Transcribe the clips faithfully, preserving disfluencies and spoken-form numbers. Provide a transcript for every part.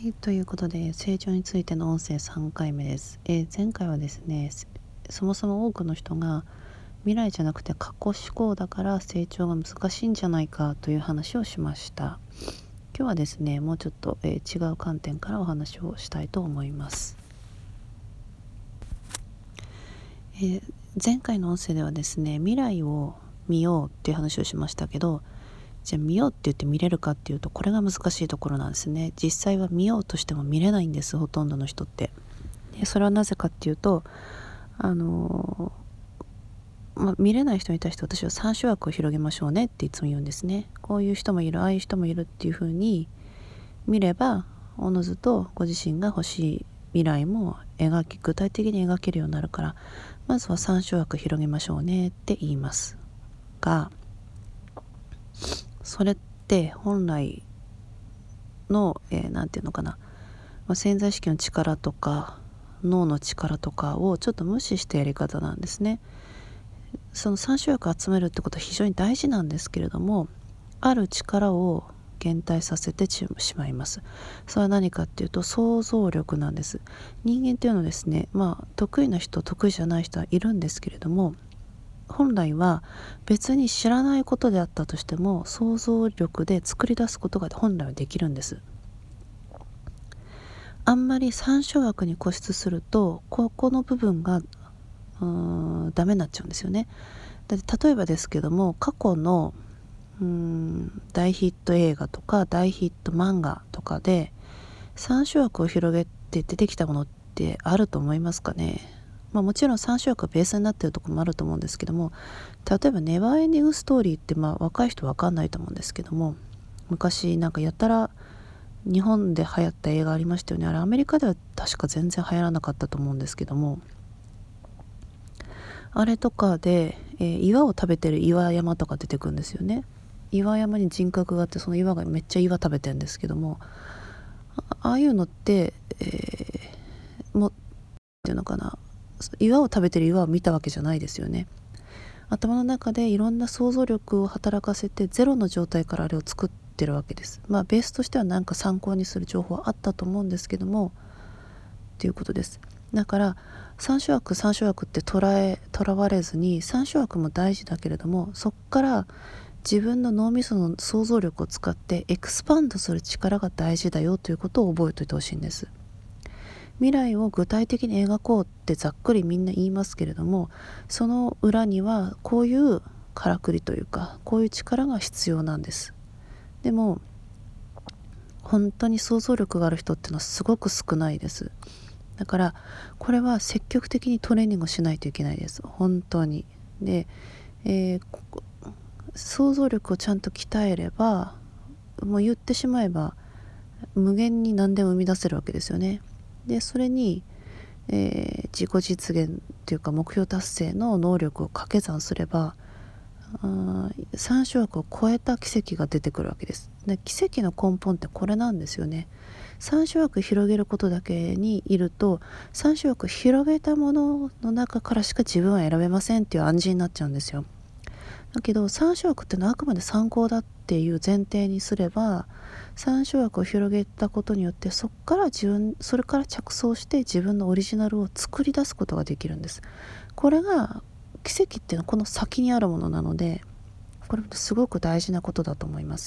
い、ということで成長についての音声さんかいめです。えー前回はですね、そもそも多くの人が未来じゃなくて過去思考だから成長が難しいんじゃないかという話をしました。今日はですね、もうちょっと、えー違う観点からお話をしたいと思います。えー前回の音声ではですね、未来を見ようっていう話をしましたけど、じゃあ見ようって言って見れるかっていうと、これが難しいところなんですね。実際は見ようとしても見れないんです、ほとんどの人って。でそれはなぜかっていうと、あのーまあ、見れない人に対して私はさん種枠を広げましょうねっていつも言うんですね。こういう人もいる、ああいう人もいるっていう風に見れば、おのずとご自身が欲しい未来も描き具体的に描けるようになるから、まずはさん種枠広げましょうねって言いますが、それって本来の、えー、なんていうのかな、まあ、潜在意識の力とか脳の力とかをちょっと無視したやり方なんですね。そのさん種枠集めるってことは非常に大事なんですけれども、ある力を減退させてしまいます。それは何かっていうと、想像力なんです。人間っていうのはですね、まあ得意な人得意じゃない人はいるんですけれども、本来は別に知らないことであったとしても想像力で作り出すことが本来はできるんです。あんまりさん種枠に固執すると、ここの部分がうーんダメになっちゃうんですよね。だって例えばですけども、過去のうーん大ヒット映画とか大ヒット漫画とかでさん種枠を広げて出てきたものってあると思いますかね。まあ、もちろんさん種枠がベースになっているところもあると思うんですけども、例えばネバーエンディングストーリーって、まあ若い人わかんないと思うんですけども、昔なんかやたら日本で流行った映画ありましたよね。あれアメリカでは確か全然流行らなかったと思うんですけども、あれとかで、えー岩を食べてる岩山とか出てくるんですよね。岩山に人格があって、その岩がめっちゃ岩食べてるんですけども、あああいうのって、えー、もっていうのかな、岩を食べてる岩を見たわけじゃないですよね。頭の中でいろんな想像力を働かせてゼロの状態からあれを作ってるわけです。まあベースとしては何か参考にする情報はあったと思うんですけどもっていうことです。だからさん種枠さん種枠って捉えとらわれずに、さん種枠も大事だけれども、そこから自分の脳みその想像力を使ってエクスパンドする力が大事だよということを覚えておいてほしいんです。未来を具体的に描こうってざっくりみんな言いますけれども、その裏にはこういうからくりというか、こういう力が必要なんです。でも本当に想像力がある人っていうのはすごく少ないです。だからこれは積極的にトレーニングをしないといけないです、本当に。で、えー想像力をちゃんと鍛えれば、もう言ってしまえば無限に何でも生み出せるわけですよね。でそれに、えー自己実現というか目標達成の能力を掛け算すれば、あさん種枠を超えた奇跡が出てくるわけです。で奇跡の根本ってこれなんですよね。さん種枠広げることだけにいると、さん種枠広げたものの中からしか自分は選べませんっていう暗示になっちゃうんですよ。だけどさん種枠ってのはあくまで参考だっていう前提にすれば、さん種枠を広げたことによってそこから自分それから着想して自分のオリジナルを作り出すことができるんです。これが奇跡っていうのはこの先にあるものなので、これすごく大事なことだと思います。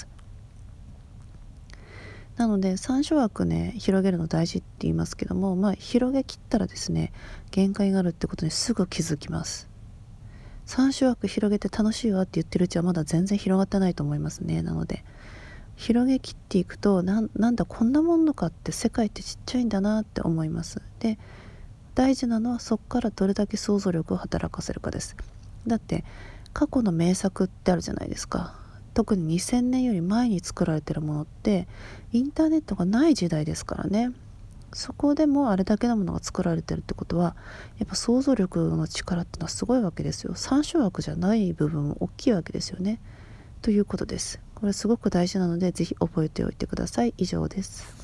なのでさん種枠ね、広げるの大事って言いますけども、まあ広げきったらですね、限界があるってことにすぐ気づきます。さん種枠広げて楽しいわって言ってるうちはまだ全然広がってないと思いますね。なので広げきっていくと、な ん, なんだこんなもんのかって、世界ってちっちゃいんだなって思います。で大事なのはそこからどれだけ想像力を働かせるかです。だって過去の名作ってあるじゃないですか。特ににせんねんより前に作られてるものってインターネットがない時代ですからね。そこでもあれだけのものが作られてるってことは、やっぱ想像力の力ってのはすごいわけですよ。さん種枠じゃない部分も大きいわけですよね。ということです。これすごく大事なのでぜひ覚えておいてください。以上です。